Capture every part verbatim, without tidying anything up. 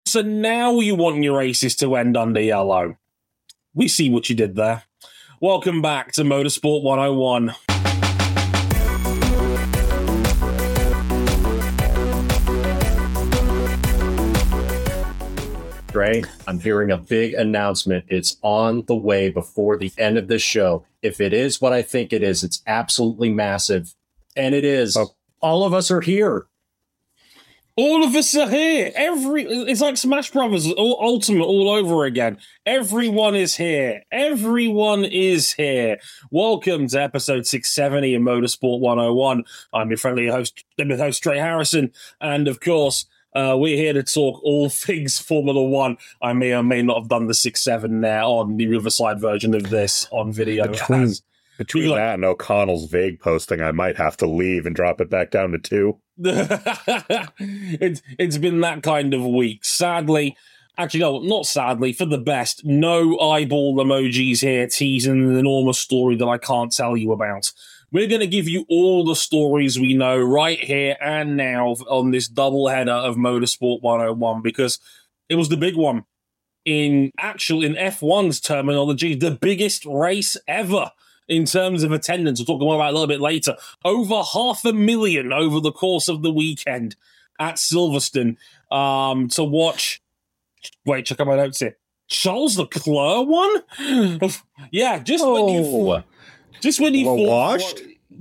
So now you want your races to end under yellow. We see what you did there. Welcome back to Motorsport one oh one. Dre, I'm hearing a big announcement. It's on the way before the end of this show. If it is what I think it is, it's absolutely massive. And it is. Oh. All of us are here. All of us are here. Every it's like Smash Brothers all, Ultimate all over again. Everyone is here. Everyone is here. Welcome to episode six seventy of Motorsport one oh one. I'm your friendly host, your host Trey Harrison, and of course, uh, we're here to talk all things Formula One. I may or may not have done the six seven there on the Riverside version of this on video. Between, between that and O'Connell's vague posting, I might have to leave and drop it back down to two. it's it's been that kind of week. Sadly, actually, no, not sadly, for the best. No eyeball emojis here teasing an enormous story that I can't tell you about. We're going to give you all the stories we know right here and now on this double header of Motorsport one oh one because it was the big one. In actual, in F one's terminology, the biggest race ever. In terms of attendance, we'll talk more about it a little bit later. Over half a million over the course of the weekend at Silverstone um, to watch. Wait, check out my notes here. Charles Leclerc won? yeah, just oh. when you just when you well, thought, washed.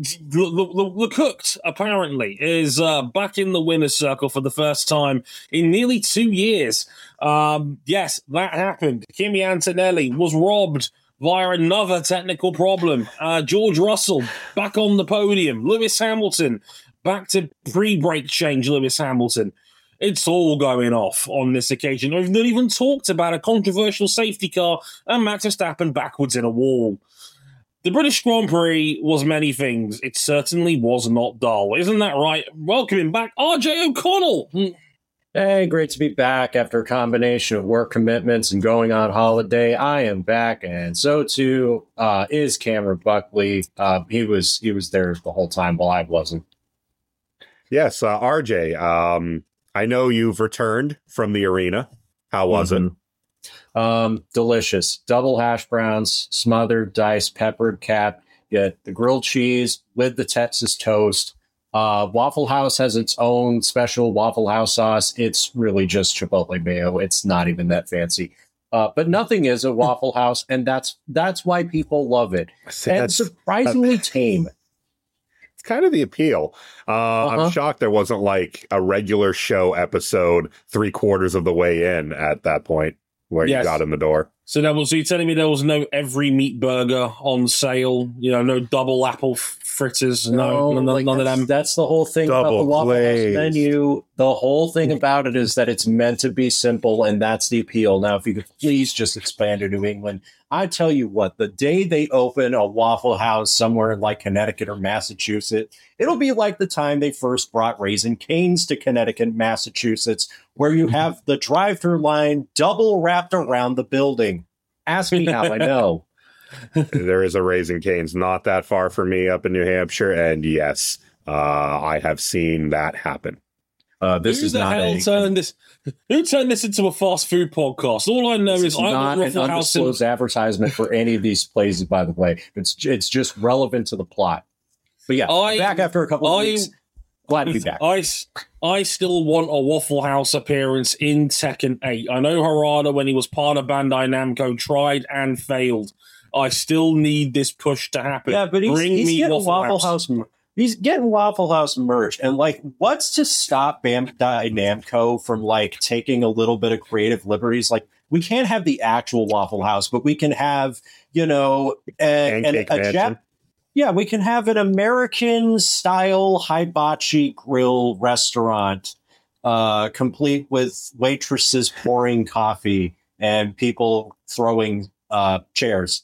Leclerc apparently is uh, back in the winner's circle for the first time in nearly two years. Um, yes, that happened. Kimi Antonelli was robbed via another technical problem. Uh, George Russell back on the podium. Lewis Hamilton back to pre-brake change Lewis Hamilton. It's all going off on this occasion. We've not even talked about a controversial safety car and Max Verstappen backwards in a wall. The British Grand Prix was many things. It certainly was not dull. Isn't that right? Welcoming back R J O'Connell. Hey, great to be back after a combination of work commitments and going on holiday. I am back, and so too uh, is Cameron Buckley. Uh, he was he was there the whole time while I wasn't. Yes, uh, R J, um, I know you've returned from the arena. How was mm-hmm. it? Um, delicious. Double hash browns, smothered, diced, peppered cap. You get the grilled cheese with the Texas toast. Uh, Waffle House has its own special Waffle House sauce. It's really just Chipotle mayo. It's not even that fancy. Uh, but nothing is a Waffle House, and that's that's why people love it. See, and surprisingly that's, tame. It's kind of the appeal. Uh, uh-huh. I'm shocked there wasn't like a regular show episode three quarters of the way in at that point where yes. you got in the door. So, that was, so you're telling me there was no every meat burger on sale? You know, no double apple f- fritters? No, no, no like none of them? That's the whole thing double about the Waffle glaze. House menu. The whole thing about it is that it's meant to be simple, and that's the appeal. Now, if you could please just expand to New England. I tell you what, the day they open a Waffle House somewhere in like Connecticut or Massachusetts, it'll be like the time they first brought Raising Cane's to Connecticut, Massachusetts, where you have the drive-through line double wrapped around the building. Ask me how I know. There is a Raising Cane's not that far from me up in New Hampshire, and yes, uh, I have seen that happen. Uh, this Who is the not hell a, turned this. Who turned this into a fast food podcast? All I know is I'm not an undisclosed in- advertisement for any of these places. By the way, it's it's just relevant to the plot. But yeah, I, back after a couple of I, weeks. Glad to be back. I, I still want a Waffle House appearance in Tekken eight. I know Harada, when he was part of Bandai Namco, tried and failed. I still need this push to happen. Yeah, but he's, Bring he's me getting Waffle, Waffle House. House. He's getting Waffle House merch. And, like, what's to stop Bandai Namco from, like, taking a little bit of creative liberties? Like, we can't have the actual Waffle House, but we can have, you know, a, an, a Jap- Yeah, we can have an American-style hibachi grill restaurant, uh, complete with waitresses pouring coffee and people throwing uh, chairs.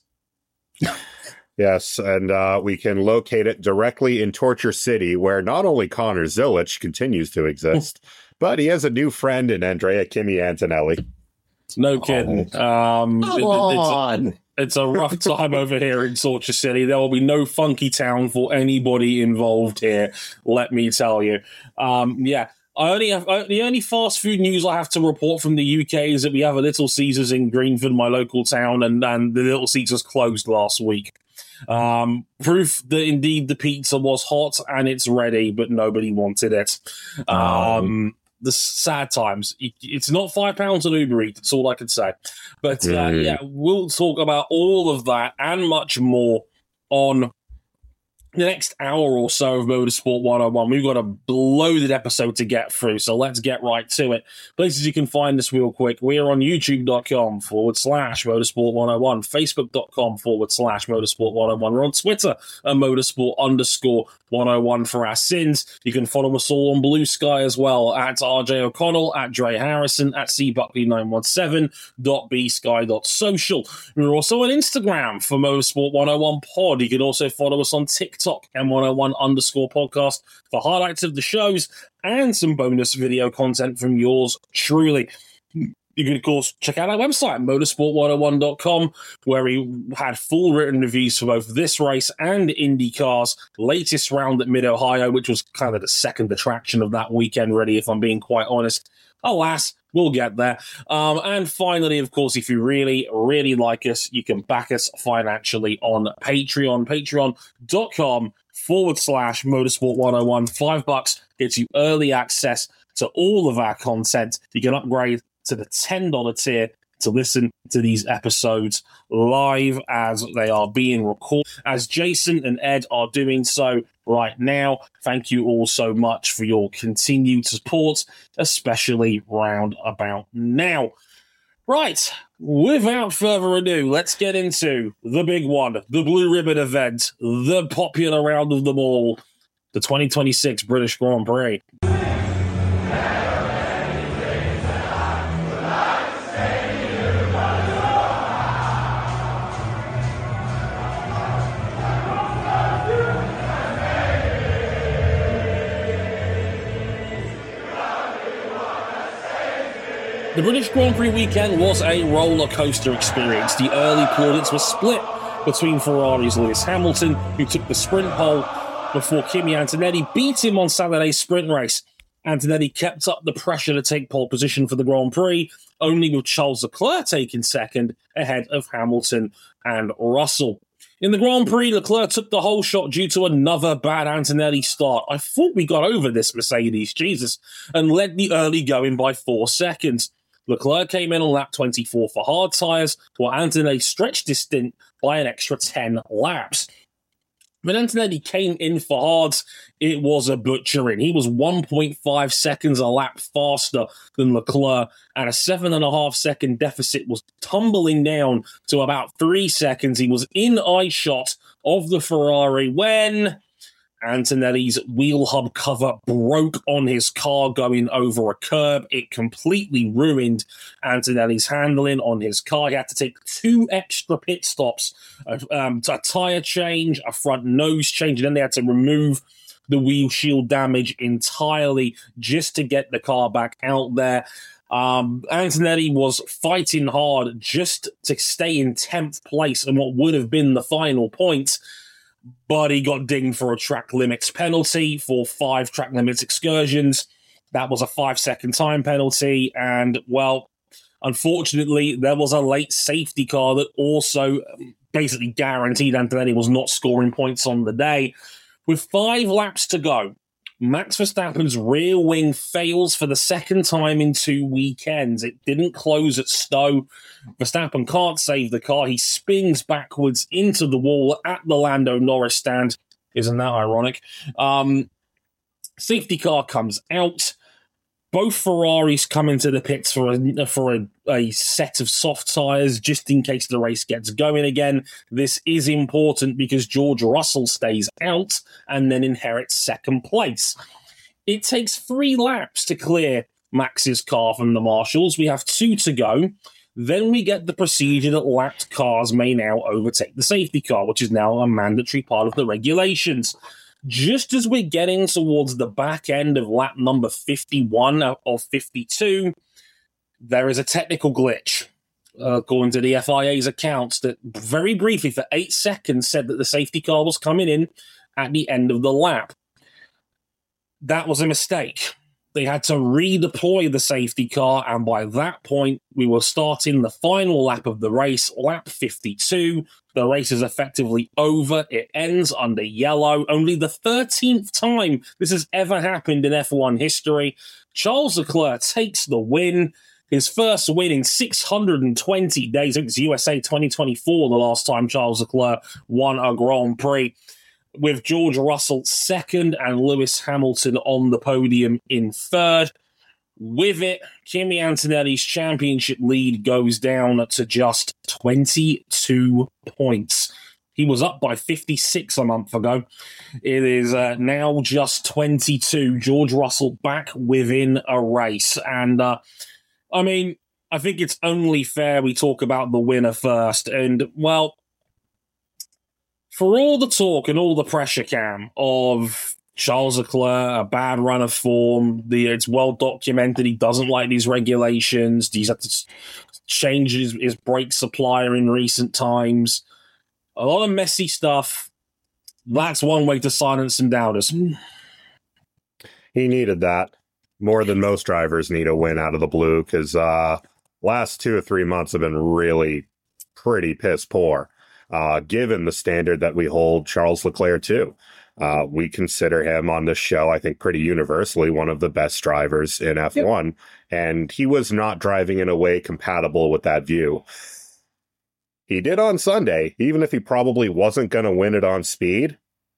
Yes, and uh, we can locate it directly in Torture City, where not only Connor Zilic continues to exist, but he has a new friend in Andrea Kimi Antonelli. No kidding. Oh. Um, Come it, on. It's a, it's a rough time over here in Torture City. There will be no funky town for anybody involved here, let me tell you. Um, yeah. I only have I, the only fast food news I have to report from the U K is that we have a Little Caesars in Greenford, my local town, and, and the Little Caesars closed last week. Um, proof that indeed the pizza was hot and it's ready, but nobody wanted it. Um, the sad times. It's not five pounds on Uber Eats. That's all I can say. But uh, mm. yeah, we'll talk about all of that and much more on the next hour or so of Motorsport one oh one. We've got a loaded episode to get through, so let's get right to it. Places you can find us real quick. We are on youtube.com forward slash Motorsport 101, facebook.com forward slash Motorsport 101. We're on Twitter at Motorsport underscore 101 for our sins. You can follow us all on Blue Sky as well, at R J O'Connell, at Dre Harrison, at C Buckley nine one seven, b sky dot social. We're also on Instagram for Motorsport one oh one pod. You can also follow us on TikTok, M one oh one underscore podcast, for highlights of the shows and some bonus video content from yours truly. You can, of course, check out our website, motorsport one oh one dot com, where we had full written reviews for both this race and IndyCar's latest round at Mid-Ohio, which was kind of the second attraction of that weekend, really, if I'm being quite honest. Alas, we'll get there. Um, and finally, of course, if you really, really like us, you can back us financially on Patreon, patreon.com forward slash Motorsport 101. Five bucks gets you early access to all of our content. You can upgrade to the ten dollars tier to listen to these episodes live as they are being recorded, as Jason and Ed are doing so right now. Thank you all so much for your continued support, especially round about now. Right, without further ado, let's get into the big one, the Blue Ribbon event, the popular round of them all, the twenty twenty-six British Grand Prix. The British Grand Prix weekend was a roller coaster experience. The early plaudits were split between Ferrari's Lewis Hamilton, who took the sprint pole, before Kimi Antonelli beat him on Saturday's sprint race. Antonelli kept up the pressure to take pole position for the Grand Prix, only with Charles Leclerc taking second ahead of Hamilton and Russell. In the Grand Prix, Leclerc took the whole shot due to another bad Antonelli start. I thought we got over this, Mercedes, Jesus, and led the early going by four seconds. Leclerc came in on lap twenty-four for hard tyres, while Antonelli stretched his stint by an extra ten laps. When Antonelli came in for hards, it was a butchering. He was one point five seconds a lap faster than Leclerc, and a seven and a half second deficit was tumbling down to about three seconds. He was in eye shot of the Ferrari when Antonelli's wheel hub cover broke on his car going over a curb. It completely ruined Antonelli's handling on his car. He had to take two extra pit stops, um, a tyre change, a front nose change, and then they had to remove the wheel shield damage entirely just to get the car back out there. Um, Antonelli was fighting hard just to stay in tenth place in what would have been the final point, but he got dinged for a track limits penalty for five track limits excursions. That was a five-second time penalty, and, well, unfortunately, there was a late safety car that also basically guaranteed Antonelli was not scoring points on the day. With five laps to go, Max Verstappen's rear wing fails for the second time in two weekends. It didn't close at Stowe. Verstappen can't save the car. He spins backwards into the wall at the Lando Norris stand. Isn't that ironic? Um, safety car comes out. Both Ferraris come into the pits for a, for a, a set of soft tyres just in case the race gets going again. This is important because George Russell stays out and then inherits second place. It takes three laps to clear Max's car from the marshals. We have two to go. Then we get the procedure that lapped cars may now overtake the safety car, which is now a mandatory part of the regulations. Just as we're getting towards the back end of lap number fifty-one of fifty-two, there is a technical glitch, uh, according to the F I A's accounts, that very briefly for eight seconds said that the safety car was coming in at the end of the lap. That was a mistake. They had to redeploy the safety car, and by that point, we were starting the final lap of the race, lap fifty-two. The race is effectively over. It ends under yellow. Only the thirteenth time this has ever happened in F one history. Charles Leclerc takes the win. His first win in six hundred twenty days. I think it's U S A twenty twenty-four, the last time Charles Leclerc won a Grand Prix, with George Russell second and Lewis Hamilton on the podium in third. With it, Kimi Antonelli's championship lead goes down to just twenty-two points. He was up by fifty-six a month ago. It is uh, now just twenty-two. George Russell back within a race. And, uh, I mean, I think it's only fair we talk about the winner first. And, well, for all the talk and all the pressure, Cam, of Charles Leclerc, a bad run of form, the it's well documented he doesn't like these regulations, he's had to change his, his brake supplier in recent times, a lot of messy stuff. That's one way to silence some doubters. He needed that more than most drivers need a win out of the blue, because uh, last two or three months have been really pretty piss poor. Uh, given the standard that we hold Charles Leclerc to. Uh, we consider him on this show, I think, pretty universally one of the best drivers in F one, yep. And he was not driving in a way compatible with that view. He did on Sunday, even if he probably wasn't going to win it on speed.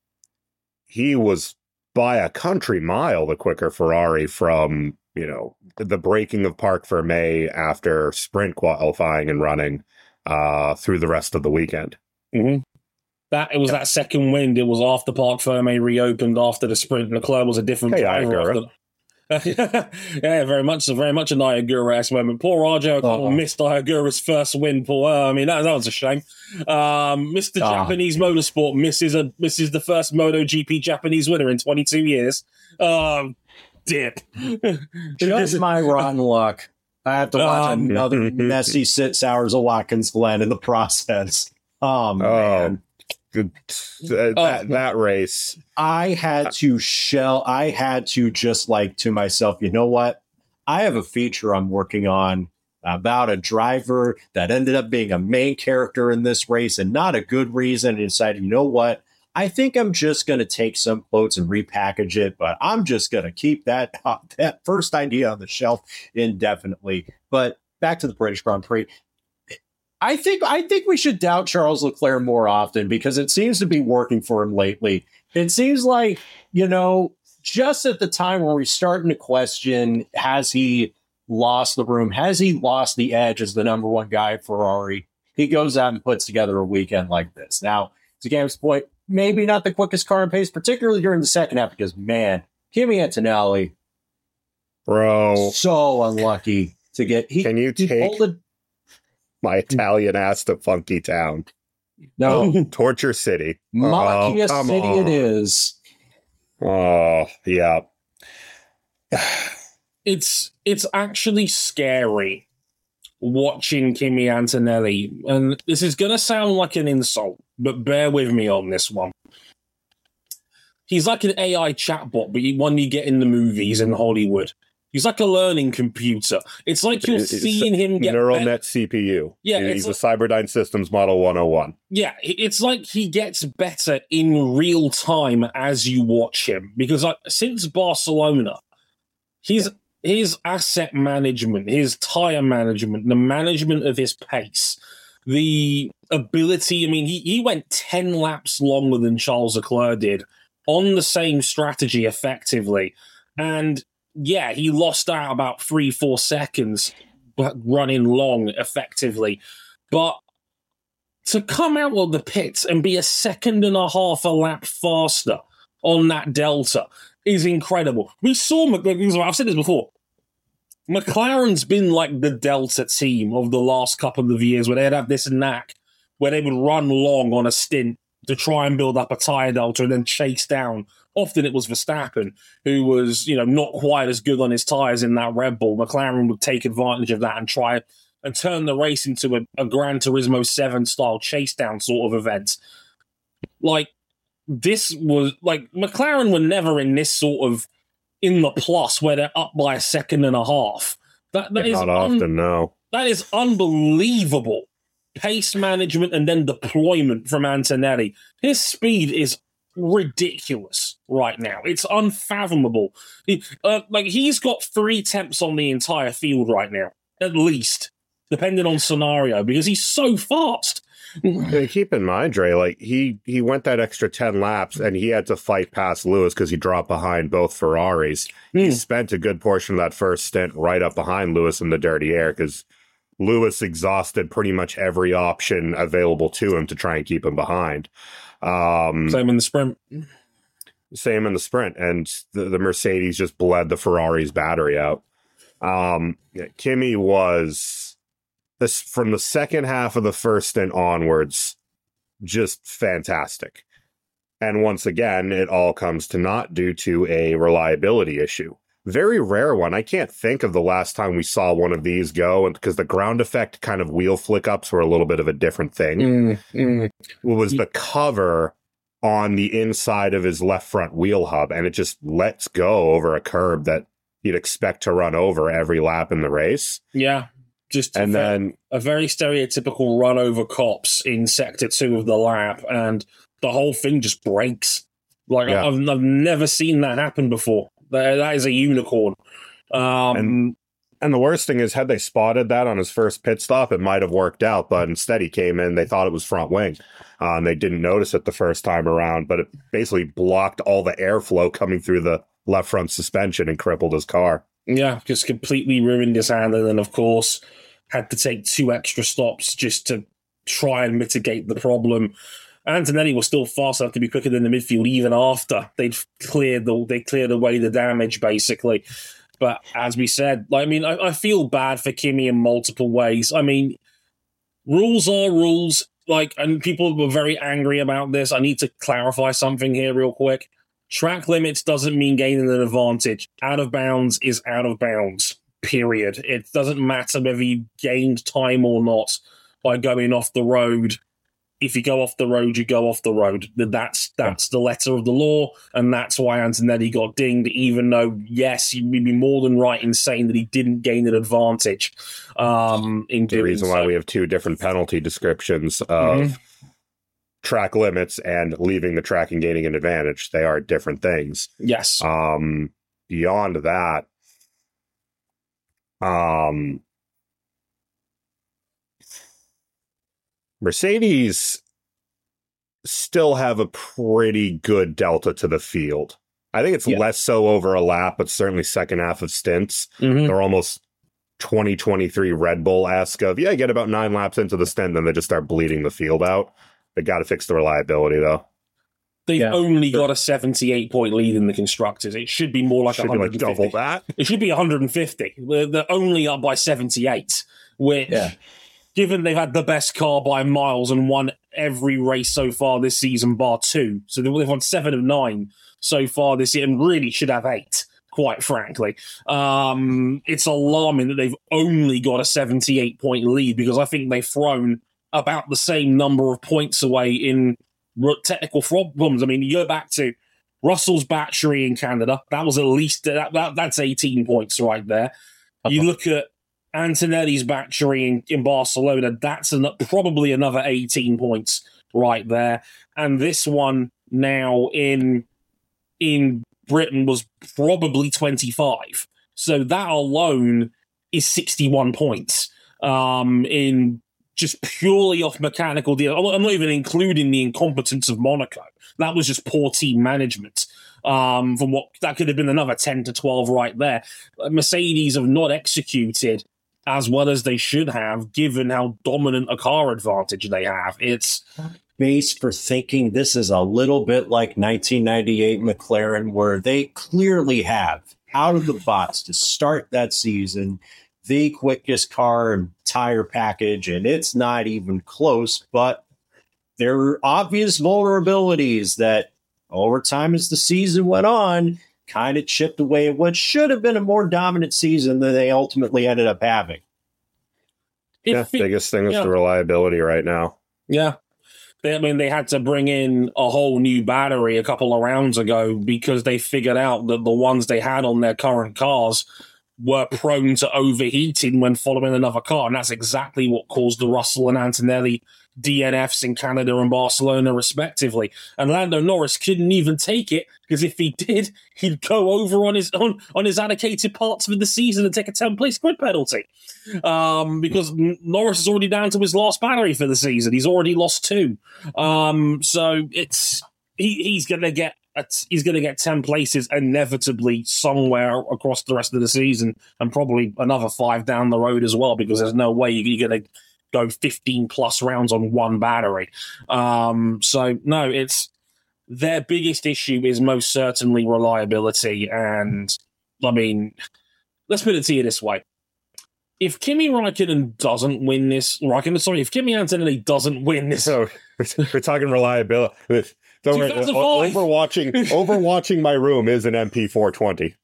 He was by a country mile the quicker Ferrari from, you know, the breaking of Parc Fermé after sprint qualifying and running uh, through the rest of the weekend. Mm-hmm. That it was that second wind. It was after Parc Fermé reopened after the sprint. Leclerc was a different hey, driver. Yeah, very much, very much a Niagara-esque moment. Poor Raja oh. missed Niagara's first win. Poor, uh, I mean, that, that was a shame. Um, Mister Oh. Japanese Motorsport misses a misses the first MotoGP Japanese winner in twenty-two years. Um, dip. Just my rotten luck. I have to watch um, another messy six hours of Watkins Glen in the process. Oh, man. Oh, that, oh, that race. I had to shell. I had to just like to myself, you know what? I have a feature I'm working on about a driver that ended up being a main character in this race and not a good reason. And decided, you know what? I think I'm just going to take some quotes and repackage it, but I'm just going to keep that, uh, that first idea on the shelf indefinitely. But back to the British Grand Prix. I think I think we should doubt Charles Leclerc more often because it seems to be working for him lately. It seems like, you know, just at the time when we're starting to question, has he lost the room? Has he lost the edge as the number one guy at Ferrari? He goes out and puts together a weekend like this. Now, to Gam's point, maybe not the quickest car in pace, particularly during the second half, because, man, Kimi Antonelli, bro, so unlucky to get. He, Can you he take... pulled a, my Italian ass to Funky Town? No. Torture City. Macchia oh, City on. it is. Oh, yeah. It's it's actually scary watching Kimi Antonelli. And this is going to sound like an insult, but bear with me on this one. He's like an A I chatbot, but one you get in the movies in Hollywood. He's like a learning computer. It's like you're it's seeing him get neural better. net C P U. Yeah, he's like, a Cyberdyne Systems Model one oh one. Yeah, it's like he gets better in real time as you watch him. Because like since Barcelona, his yeah. his asset management, his tire management, the management of his pace, the ability. I mean, he he went ten laps longer than Charles Leclerc did on the same strategy effectively, and. Yeah, he lost out about three, four seconds running long effectively. But to come out of the pits and be a second and a half a lap faster on that delta is incredible. We saw, I've said this before, McLaren's been like the delta team of the last couple of years where they'd have this knack where they would run long on a stint to try and build up a tyre delta and then chase down. Often it was Verstappen, who was, you know, not quite as good on his tyres in that Red Bull. McLaren would take advantage of that and try and turn the race into a, a Gran Turismo seven style chase down sort of event. Like, this was, like, McLaren were never in this sort of in the plus where they're up by a second and a half. That that is Not un- often, no. That is unbelievable pace management and then deployment from Antonelli. His speed is ridiculous right now. It's unfathomable. He, uh, like he's got three temps on the entire field right now, at least, depending on scenario, because he's so fast. And keep in mind, Dre, like he he went that extra ten laps and he had to fight past Lewis because he dropped behind both Ferraris. Mm. He spent a good portion of that first stint right up behind Lewis in the dirty air because Lewis exhausted pretty much every option available to him to try and keep him behind. Um, same in the sprint. Same in the sprint. And the, the Mercedes just bled the Ferrari's battery out. Um, yeah, Kimi was, this from the second half of the first stint onwards, just fantastic. And once again, it all comes to naught due to a reliability issue. Very rare one. I can't think of the last time we saw one of these go, and because the ground effect kind of wheel flick ups were a little bit of a different thing. Mm, mm. It was the cover on the inside of his left front wheel hub, and it just lets go over a curb that you'd expect to run over every lap in the race. Yeah, just and a, then a very stereotypical run over cops in sector two of the lap, and the whole thing just breaks. Like yeah. I've, I've never seen that happen before. That, that is a unicorn. Um, and, and the worst thing is, had they spotted that on his first pit stop, it might have worked out. But instead, he came in, they thought it was front wing. Uh, and they didn't notice it the first time around, but it basically blocked all the airflow coming through the left front suspension and crippled his car. Yeah, just completely ruined his handling. And of course, had to take two extra stops just to try and mitigate the problem. Antonelli was still fast enough to be quicker than the midfield even after they'd cleared the they cleared away the damage, basically. But as we said, like, I mean, I, I feel bad for Kimi in multiple ways. I mean, rules are rules, like, and people were very angry about this. I need to clarify something here real quick. Track limits doesn't mean gaining an advantage. Out of bounds is out of bounds, period. It doesn't matter whether you gained time or not by going off the road. If you go off the road, you go off the road. That's that's the letter of the law, and that's why Antonelli got dinged, even though, yes, you'd be more than right in saying that he didn't gain an advantage. Um, in the reason so. why we have two different penalty descriptions of mm-hmm. track limits and leaving the track and gaining an advantage. They are different things. Yes. Um, beyond that, um, Mercedes still have a pretty good delta to the field. I think it's yeah. less so over a lap, but certainly second half of stints. Mm-hmm. They're almost twenty twenty-three Red Bull-esque of, yeah, get about nine laps into the stint, then they just start bleeding the field out. They got to fix the reliability, though. They've yeah. only got a seventy-eight point lead in the constructors. It should be more like should one hundred fifty. Be like double that. It should be one hundred fifty. They're, they're only up by seventy-eight, which... Yeah. Given they've had the best car by miles and won every race so far this season, bar two. So they've won seven of nine so far this year and really should have eight, quite frankly. Um, it's alarming that they've only got a seventy-eight point lead because I think they've thrown about the same number of points away in technical problems. I mean, you go back to Russell's battery in Canada. That was at least, that, that that's eighteen points right there. You look at Antonelli's battery in, in Barcelona, that's an, probably another eighteen points right there. And this one now in in Britain was probably twenty-five. So that alone is sixty-one points um, in just purely off mechanical deal. I'm not even including the incompetence of Monaco. That was just poor team management. Um, from what that could have been another ten to twelve right there. Mercedes have not executed as well as they should have, given how dominant a car advantage they have. It's base for thinking this is a little bit like nineteen ninety-eight McLaren, where they clearly have, out of the box to start that season, the quickest car and tire package, and it's not even close, but there are obvious vulnerabilities that over time as the season went on, kind of chipped away at what should have been a more dominant season than they ultimately ended up having. Yeah, it, biggest thing is yeah. the reliability right now. Yeah. They, I mean, they had to bring in a whole new battery a couple of rounds ago because they figured out that the ones they had on their current cars were prone to overheating when following another car. And that's exactly what caused the Russell and Antonelli D N Fs in Canada and Barcelona, respectively. And Lando Norris couldn't even take it because if he did, he'd go over on his on, on his allocated parts for the season and take a ten-place grid penalty. Um, because Norris is already down to his last battery for the season. He's already lost two. Um, so it's he, he's going to get he's going to get ten places inevitably somewhere across the rest of the season, and probably another five down the road as well. Because there's no way you're going to go fifteen plus rounds on one battery. Um, so no, it's their biggest issue is most certainly reliability. And I mean, let's put it to you this way. If Kimi Räikkönen doesn't win this, Räikkönen, sorry, if Kimi Antonelli doesn't win this. So we're talking reliability. Don't worry, overwatching, overwatching my room is an M P four twenty.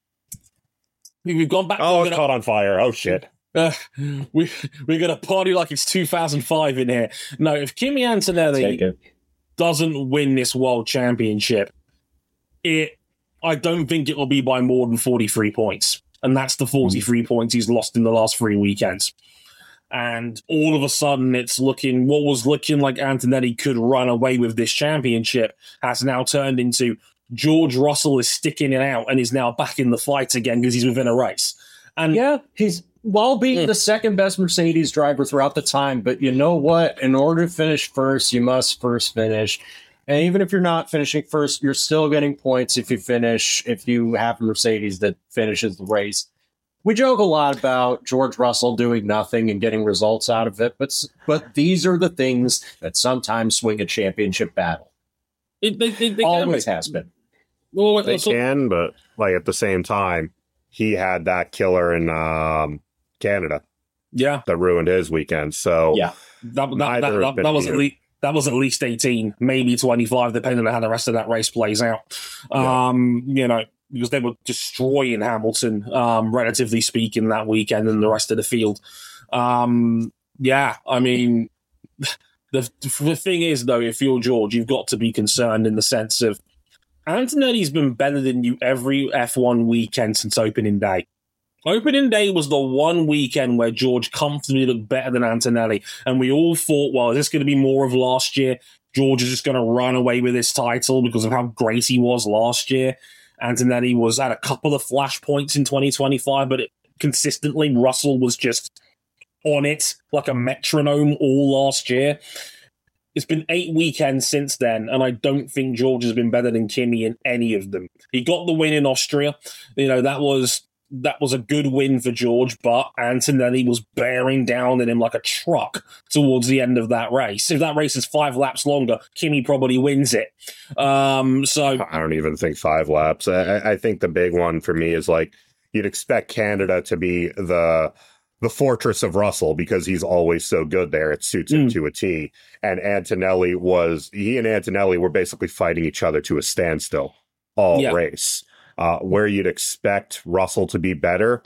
We've gone back. Oh, it caught on fire. Oh, shit. Uh, we, we're going to party like it's two thousand five in here. No, if Kimi Antonelli doesn't win this world championship, it I don't think it will be by more than forty-three points. And that's the forty-three mm. points he's lost in the last three weekends. And all of a sudden, it's looking, what was looking like Antonelli could run away with this championship has now turned into George Russell is sticking it out and is now back in the fight again because he's within a race. And yeah, he's while being mm. the second best Mercedes driver throughout the time. But you know what? In order to finish first, you must first finish. And even if you're not finishing first, you're still getting points if you finish, if you have a Mercedes that finishes the race. We joke a lot about George Russell doing nothing and getting results out of it, but but these are the things that sometimes swing a championship battle. It they, they, they always has been. Well, they so, can, but like at the same time, he had that killer in um, Canada. Yeah, that ruined his weekend. So yeah, that that, that, that, that was at least that was at least eighteen, maybe twenty-five, depending on how the rest of that race plays out. Yeah. Um, you know. Because they were destroying Hamilton, um, relatively speaking, that weekend and the rest of the field. Um, yeah, I mean, the, the thing is, though, if you're George, you've got to be concerned in the sense of Antonelli's been better than you every F one weekend since opening day. Opening day was the one weekend where George comfortably looked better than Antonelli, and we all thought, well, is this going to be more of last year? George is just going to run away with his title because of how great he was last year. Antonelli was at a couple of flashpoints in twenty twenty-five, but it, consistently Russell was just on it like a metronome all last year. It's been eight weekends since then, and I don't think George has been better than Kimi in any of them. He got the win in Austria. You know, that was that was a good win for George, but Antonelli was bearing down on him like a truck towards the end of that race. If that race is five laps longer, Kimi probably wins it. Um, so I don't even think five laps. I, I think the big one for me is like you'd expect Canada to be the the fortress of Russell because he's always so good there. It suits him mm. to a T. And Antonelli was he and Antonelli were basically fighting each other to a standstill all yeah. race. Uh, where you'd expect Russell to be better,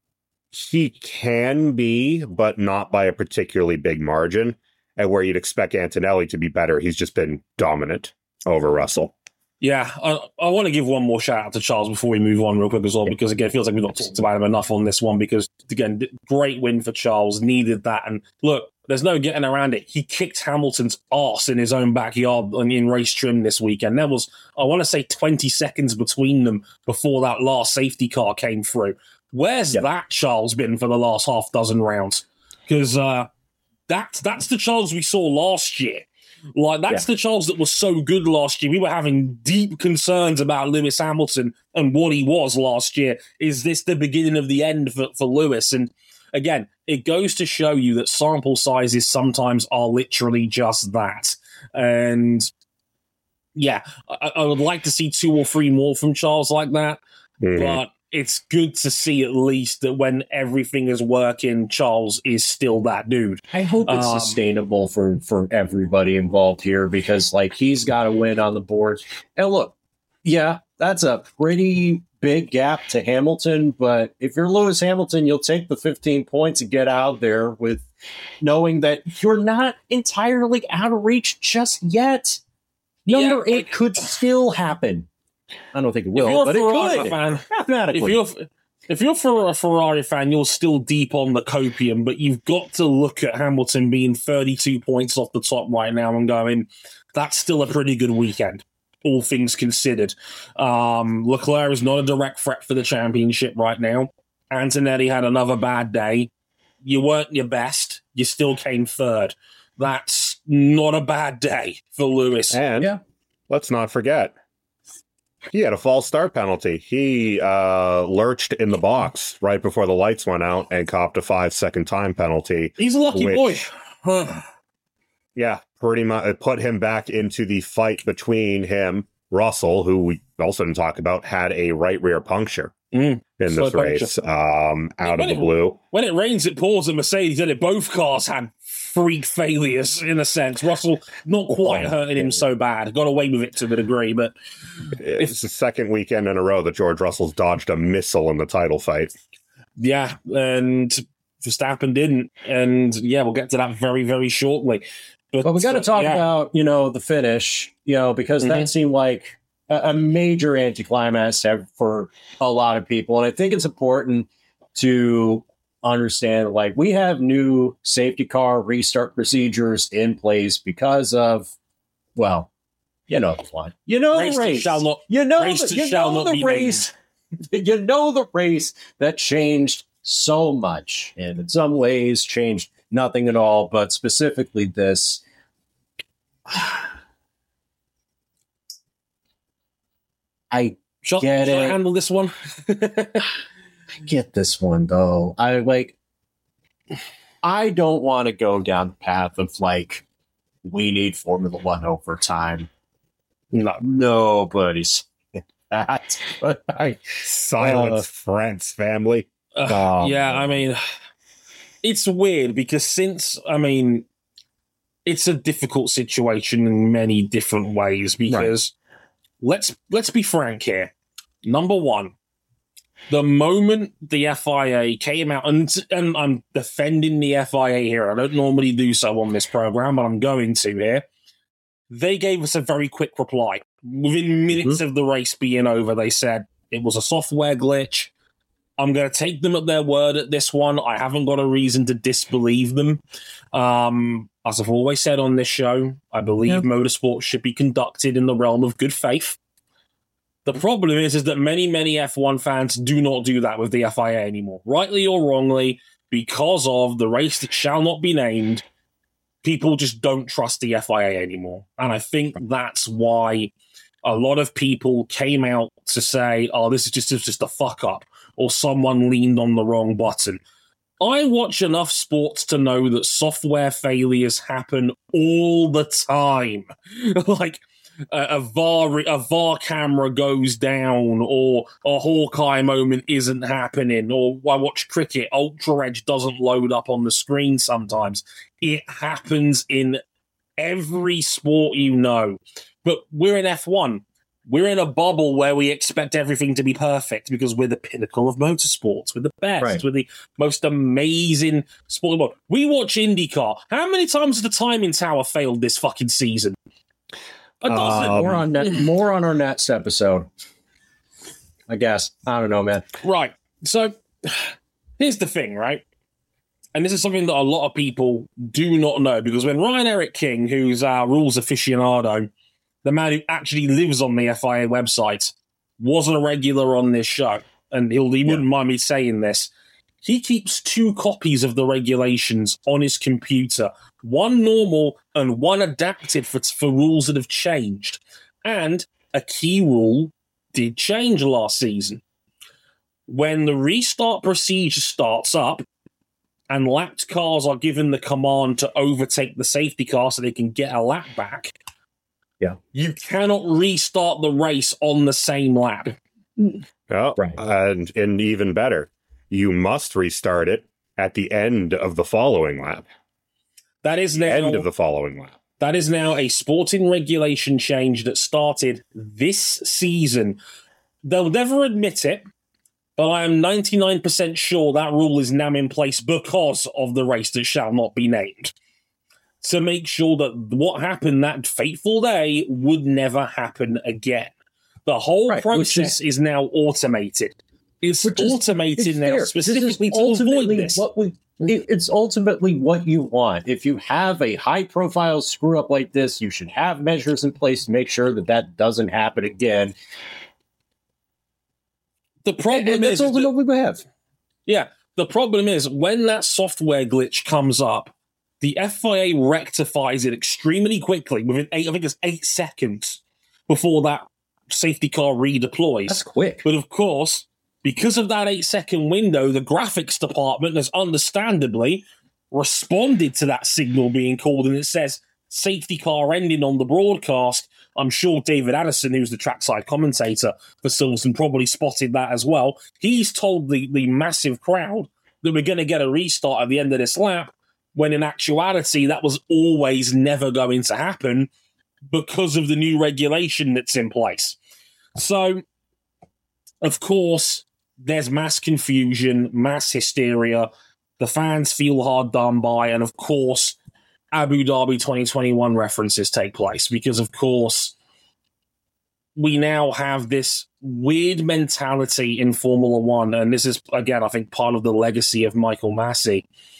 he can be, but not by a particularly big margin. And where you'd expect Antonelli to be better, he's just been dominant over Russell. Yeah, I, I want to give one more shout out to Charles before we move on real quick as well, because again, it feels like we've not talked about him enough on this one, because again, great win for Charles, needed that. And look, there's no getting around it. He kicked Hamilton's arse in his own backyard in race trim this weekend. There was, I want to say, twenty seconds between them before that last safety car came through. Where's yep. that Charles been for the last half dozen rounds? Because uh, that's, that's the Charles we saw last year. Like, that's yeah. the Charles that was so good last year. We were having deep concerns about Lewis Hamilton and what he was last year. Is this the beginning of the end for, for Lewis? And again, it goes to show you that sample sizes sometimes are literally just that. And yeah, I, I would like to see two or three more from Charles like that. Mm-hmm. But it's good to see at least that when everything is working, Charles is still that dude. I hope it's um, sustainable for, for everybody involved here, because like he's got to win on the board. And look, yeah, that's a pretty big gap to Hamilton, but if you're Lewis Hamilton, you'll take the fifteen points and get out there with knowing that you're not entirely out of reach just yet. Number yeah, eight could still happen. I don't think it will, but it could. Fan, mathematically. If you're, if you're for a Ferrari fan, you're still deep on the copium, but you've got to look at Hamilton being thirty-two points off the top right now and going, that's still a pretty good weekend, all things considered. Um, Leclerc is not a direct threat for the championship right now. Antonelli had another bad day. You weren't your best. You still came third. That's not a bad day for Lewis. And yeah. let's not forget, he had a false start penalty. He uh, lurched in the box right before the lights went out and copped a five-second time penalty. He's a lucky which, boy. yeah, pretty much. It put him back into the fight between him, Russell, who we also didn't talk about, had a right rear puncture mm, in this race um, out when of the it, blue. When it rains, it pours. And Mercedes did it. Both cars had freak failures in a sense. Russell not quite hurting him so bad. Got away with it to a degree, but it's the second weekend in a row that George Russell's dodged a missile in the title fight. Yeah, and Verstappen didn't. And yeah, we'll get to that very, very shortly. But well, we got to talk uh, yeah. about, you know, the finish, you know, because mm-hmm. that seemed like a, a major anticlimax for a lot of people. And I think it's important to understand, like, we have new safety car restart procedures in place because of, well, you know the one. You know race the race. Shall not, you know race the, you shall know not the race. You know the race that changed so much, and in some ways changed nothing at all, but specifically this. I shall, get shall it. I handle this one? I get this one though. I like. I don't want to go down the path of like we need Formula One overtime. No, nobody's that. But I silence uh, France family. Uh, oh, yeah, man. I mean, it's weird because since I mean, it's a difficult situation in many different ways because right. let's let's be frank here. Number one, the moment the F I A came out, and, and I'm defending the F I A here. I don't normally do so on this program, but I'm going to here. They gave us a very quick reply. Within minutes mm-hmm. of the race being over, they said it was a software glitch. I'm going to take them at their word at this one. I haven't got a reason to disbelieve them. Um, as I've always said on this show, I believe yep. motorsport should be conducted in the realm of good faith. The problem is, is that many, many F one fans do not do that with the F I A anymore. Rightly or wrongly, because of the race that shall not be named, people just don't trust the F I A anymore. And I think that's why a lot of people came out to say, oh, this is just, this is just a fuck up, or someone leaned on the wrong button. I watch enough sports to know that software failures happen all the time. Like, a, a VAR a VAR camera goes down, or a Hawkeye moment isn't happening, or I watch cricket, Ultra Edge doesn't load up on the screen sometimes. It happens in every sport you know. But we're in F one. We're in a bubble where we expect everything to be perfect because we're the pinnacle of motorsports. We're the best. Right. We're the most amazing sport in the world. We watch IndyCar. How many times has the timing tower failed this fucking season? A dozen. Um, more on that, more on our next episode, I guess. I don't know, man. Right. So here's the thing, right? And this is something that a lot of people do not know, because when Ryan Eric King, who's our rules aficionado, the man who actually lives on the F I A website, wasn't a regular on this show, and he'll, he wouldn't yeah. mind me saying this, he keeps two copies of the regulations on his computer, one normal and one adapted for, for rules that have changed. And a key rule did change last season. When the restart procedure starts up and lapped cars are given the command to overtake the safety car so they can get a lap back, yeah, you cannot restart the race on the same lap. Oh, right. And, and even better, you must restart it at the end of the following lap. That is now end of the following lap. That is now a sporting regulation change that started this season. They'll never admit it, but I am ninety-nine percent sure that rule is now in place because of the race that shall not be named. To make sure that what happened that fateful day would never happen again. The whole right, process is, is now automated. It's automated is, now specifically to avoid this. What we, it's ultimately what you want. If you have a high-profile screw-up like this, you should have measures in place to make sure that that doesn't happen again. The problem and is... That's all we have. Yeah, the problem is when that software glitch comes up, the F I A rectifies it extremely quickly, within eight, I think it's eight seconds before that safety car redeploys. That's quick. But of course, because of that eight-second window, the graphics department has understandably responded to that signal being called, and it says safety car ending on the broadcast. I'm sure David Addison, who's the trackside commentator for Silverstone, probably spotted that as well. He's told the, the massive crowd that we're going to get a restart at the end of this lap, when in actuality, that was always never going to happen because of the new regulation that's in place. So, of course, there's mass confusion, mass hysteria. The fans feel hard done by, and of course, Abu Dhabi twenty twenty-one references take place because, of course, we now have this weird mentality in Formula One, and this is, again, I think part of the legacy of Michael Masi.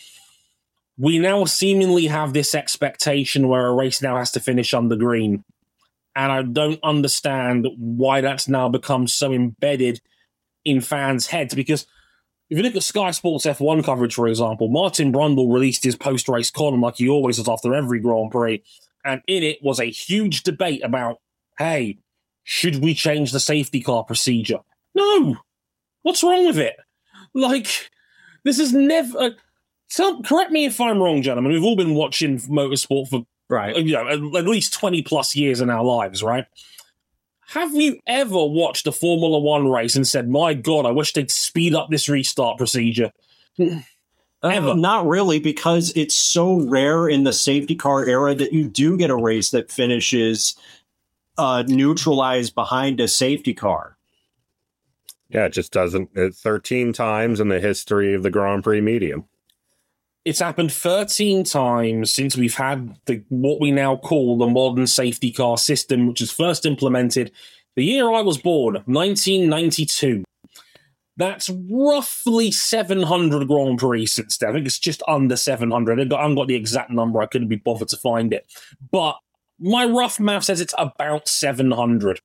We now seemingly have this expectation where a race now has to finish under green. And I don't understand why that's now become so embedded in fans' heads. Because if you look at Sky Sports F one coverage, for example, Martin Brundle released his post-race column like he always does after every Grand Prix. And in it was a huge debate about, hey, should we change the safety car procedure? No! What's wrong with it? Like, this is never... Uh, So, correct me if I'm wrong, gentlemen. We've all been watching motorsport for right, you know, at, at least twenty plus years in our lives, right? Have you ever watched a Formula One race and said, "My God, I wish they'd speed up this restart procedure"? Ever? Uh, not really, because it's so rare in the safety car era that you do get a race that finishes uh, neutralized behind a safety car. Yeah, it just doesn't. It's thirteen times in the history of the Grand Prix medium. It's happened thirteen times since we've had the what we now call the modern safety car system, which was first implemented the year I was born, nineteen ninety-two. That's roughly seven hundred Grand Prix since then. I think it's just under seven hundred. I haven't got the exact number. I couldn't be bothered to find it. But my rough math says it's about seven hundred.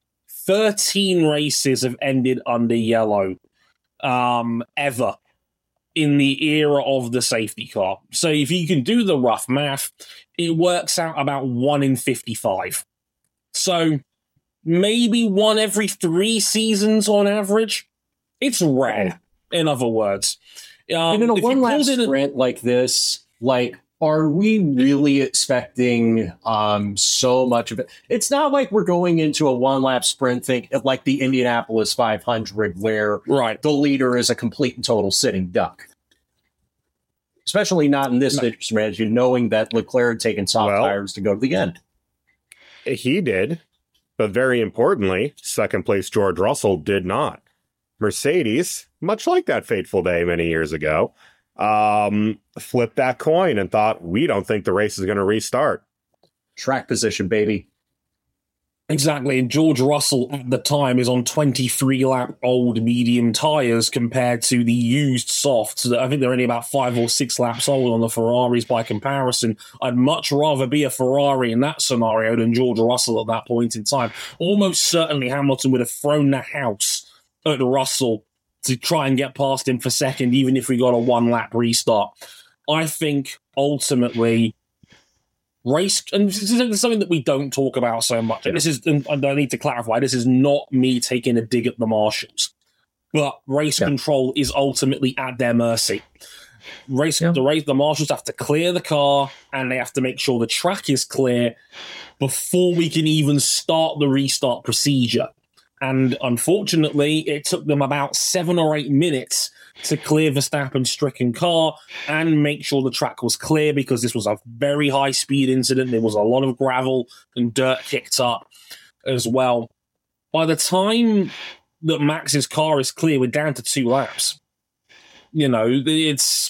thirteen races have ended under yellow um, ever in the era of the safety car. So if you can do the rough math, it works out about one in fifty-five. So maybe one every three seasons on average. It's rare, in other words. Um, and in a one-lap sprint a- like this, like, are we really expecting um, so much of it? It's not like we're going into a one-lap sprint thing like the Indianapolis five hundred, where right. the leader is a complete and total sitting duck. Especially not in this no. strategy, knowing that Leclerc had taken soft well, tires to go to the end. He did, but very importantly, second place George Russell did not. Mercedes, much like that fateful day many years ago, um, flipped that coin and thought, we don't think the race is going to restart. Track position, baby. Exactly, and George Russell at the time is on twenty-three lap old medium tyres compared to the used softs. I think they're only about five or six laps old on the Ferraris by comparison. I'd much rather be a Ferrari in that scenario than George Russell at that point in time. Almost certainly Hamilton would have thrown the house at Russell to try and get past him for second, even if we got a one-lap restart. I think ultimately race, and this is something that we don't talk about so much. And this is, and I need to clarify, this is not me taking a dig at the marshals, but race yeah. control is ultimately at their mercy. Race, yeah. the race, the marshals have to clear the car, and they have to make sure the track is clear before we can even start the restart procedure. And unfortunately, it took them about seven or eight minutes to clear Verstappen's stricken car and make sure the track was clear, because this was a very high-speed incident. There was a lot of gravel and dirt kicked up as well. By the time that Max's car is clear. We're down to two laps. You know, it's.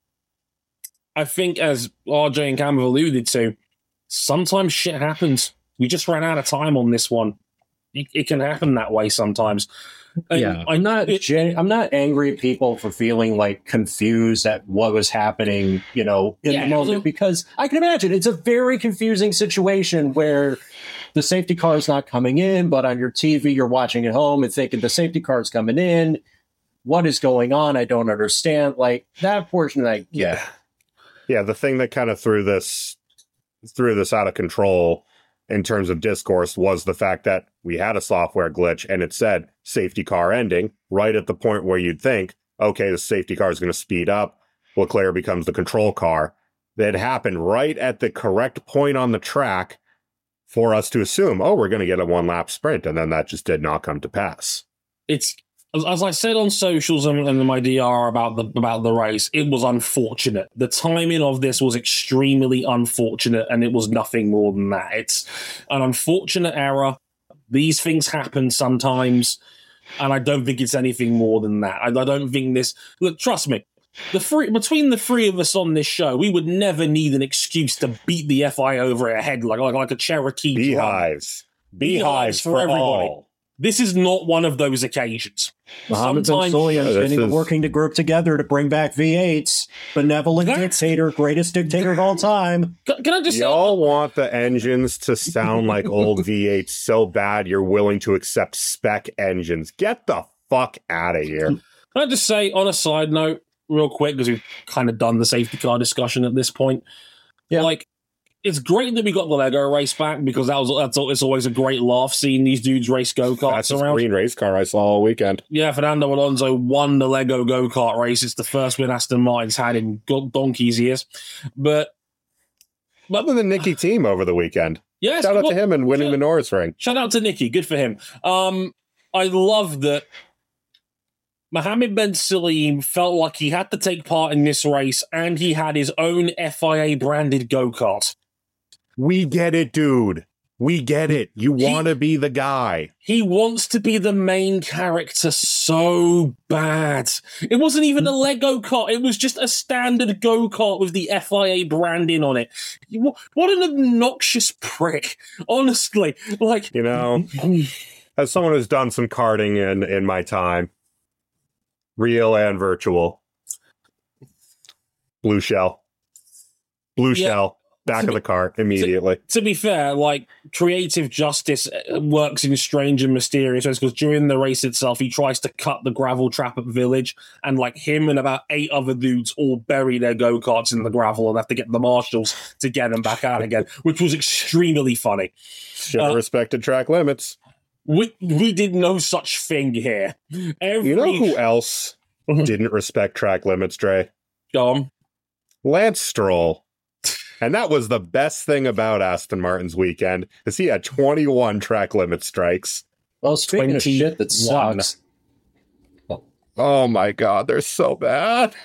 I think, as R J and Cam have alluded to, sometimes shit happens. We just ran out of time on this one. It, it can happen that way sometimes. And yeah, I'm not. It, gen- I'm not angry at people for feeling like confused at what was happening. You know, in yeah, the moment, because I can imagine it's a very confusing situation where the safety car is not coming in, but on your T V you're watching at home and thinking the safety car is coming in. What is going on? I don't understand. Like that portion, I yeah, yeah. The thing that kind of threw this threw this out of control in terms of discourse was the fact that we had a software glitch and it said safety car ending right at the point where you'd think, okay, the safety car is going to speed up. Leclerc becomes the control car. That happened right at the correct point on the track for us to assume, oh, we're going to get a one lap sprint. And then that just did not come to pass. It's, as I said on socials and, and my D R about the about the race, it was unfortunate. The timing of this was extremely unfortunate, and it was nothing more than that. It's an unfortunate error. These things happen sometimes, and I don't think it's anything more than that. I, I don't think this. Look, trust me, the three between the three of us on this show, we would never need an excuse to beat the F I over our head like like, like a Cherokee. Beehives, beehives, Beehives for, for everybody. all. This is not one of those occasions. Mohammed bin Sulayem has been is... working to group together to bring back V eights. Benevolent that... dictator, greatest dictator of all time. Can, can I just Y'all say... want the engines to sound like old V eights so bad you're willing to accept spec engines. Get the fuck out of here. Can I just say, on a side note, real quick, because we've kind of done the safety car discussion at this point. Yeah. Like, it's great that we got the Lego race back, because that was that's it's always a great laugh seeing these dudes race go-karts that's around. That's a green race car I saw all weekend. Yeah, Fernando Alonso won the Lego go-kart race. It's the first win Aston Martin's had in donkey's years. But, but other than Nicky Team over the weekend. Yes, shout out well, to him and winning shout, the Norris ring. Shout out to Nicky. Good for him. Um, I love that Mohammed bin Sulayem felt like he had to take part in this race, and he had his own F I A-branded go-kart. We get it, dude. We get it. You want to be the guy. He wants to be the main character so bad. It wasn't even a Lego kart. It was just a standard go-kart with the F I A branding on it. What an obnoxious prick. Honestly. Like, you know, as someone who's done some karting in, in my time, real and virtual, blue shell. Blue yeah. shell. Back of the car immediately. To, to be fair, like, creative justice works in strange and mysterious ways, because during the race itself, he tries to cut the gravel trap at Village, and like him and about eight other dudes all bury their go-karts in the gravel and have to get the marshals to get them back out again, which was extremely funny. Should have uh, respected track limits. We we did no such thing here. Every... You know who else didn't respect track limits, Dre? Go on. Lance Stroll. And that was the best thing about Aston Martin's weekend, is he had twenty-one track limit strikes. Well, speaking twenty-one. Of shit that sucks. Oh my God, they're so bad.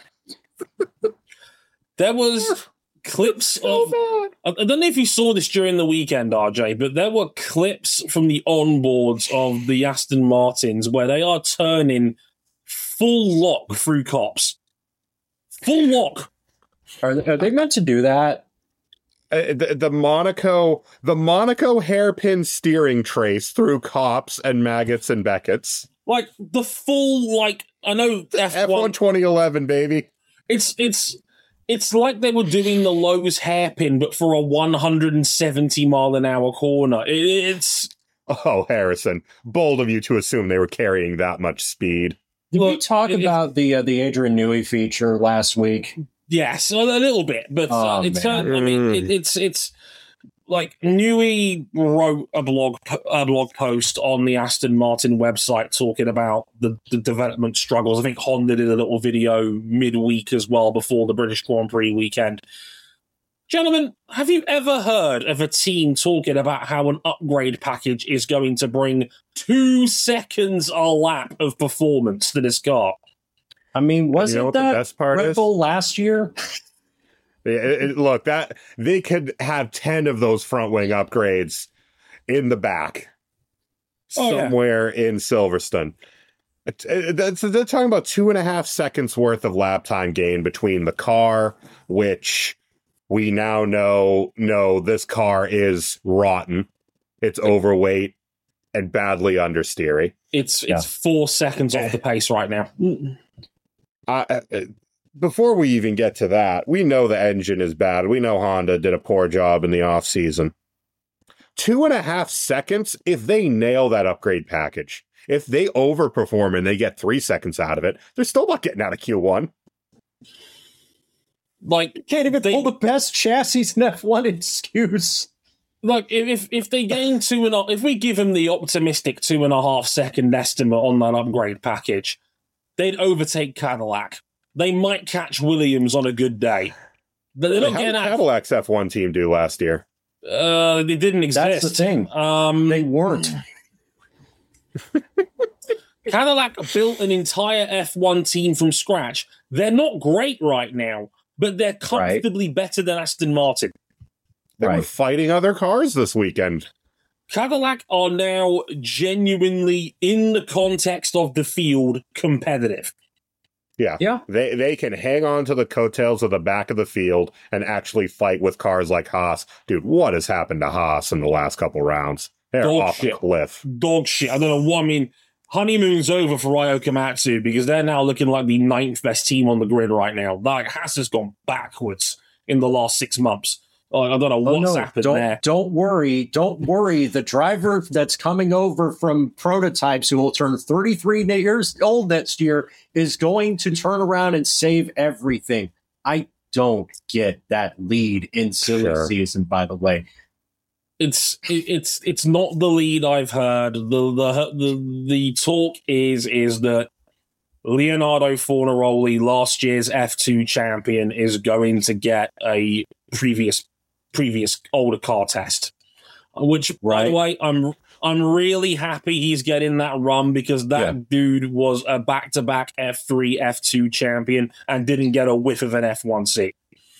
There was clips so of... Bad. I don't know if you saw this during the weekend, R J, but there were clips from the onboards of the Aston Martins where they are turning full lock through cops. Full lock. Are they, are they meant to do that? Uh, the, the Monaco, the Monaco hairpin steering trace through cops and maggots and Beckett's. Like the full, like I know F one twenty eleven, baby. It's it's it's like they were doing the Lowe's hairpin, but for a one hundred seventy mile an hour corner. It, it's oh, Harrison, bold of you to assume they were carrying that much speed. Did Look, we talk it, about the uh, the Adrian Newey feature last week? Yes, a little bit, but uh, oh, it's. Uh, I mean, it, it's it's like Newey wrote a blog a blog post on the Aston Martin website talking about the, the development struggles. I think Honda did a little video midweek as well before the British Grand Prix weekend. Gentlemen, have you ever heard of a team talking about how an upgrade package is going to bring two seconds a lap of performance to this car? I mean, wasn't you know that the best part Red Bull is? Last year? it, it, look, that they could have ten of those front wing upgrades in the back. Oh, yeah. somewhere in Silverstone. It- it- that's- They're talking about two and a half seconds worth of lap time gain between the car, which we now know, no, this car is rotten. It's overweight and badly understeery. It's Yeah. it's four seconds off the pace right now. Uh, uh, before we even get to that, we know the engine is bad. We know Honda did a poor job in the off season. Two and a half seconds, if they nail that upgrade package, if they overperform and they get three seconds out of it, they're still not getting out of Q one. Like, Can't even They- pull the best chassis in F one excuse. like if if, if they gain two and a, if we give them the optimistic two and a half second estimate on that upgrade package, they'd overtake Cadillac. They might catch Williams on a good day. But they're not How getting did out. Cadillac's F one team do last year? Uh, they didn't exist. That's the thing. Um, They weren't. Cadillac built an entire F one team from scratch. They're not great right now, but they're comfortably better than Aston Martin. They were Right. fighting other cars this weekend. Cadillac are now genuinely, in the context of the field, competitive. Yeah. Yeah. They they can hang on to the coattails of the back of the field and actually fight with cars like Haas. Dude, what has happened to Haas in the last couple rounds? They're Dog off shit. a cliff. Dog shit. I don't know what I mean. Honeymoon's over for Ryo Komatsu because they're now looking like the ninth best team on the grid right now. Like, Haas has gone backwards in the last six months. Like, I don't know Oh, what's no, happened don't, there. don't worry. Don't worry. The driver that's coming over from Prototypes, who will turn thirty-three years old next year, is going to turn around and save everything. I don't get that lead in silly Sure. season, by the way. It's it, it's it's not the lead I've heard. The the the the talk is is that Leonardo Fornaroli, last year's F two champion, is going to get a previous previous older car test. Which, by the Right. way, I'm I'm really happy he's getting that run because that Yeah. dude was a back to back F three, F two champion and didn't get a whiff of an F one seat.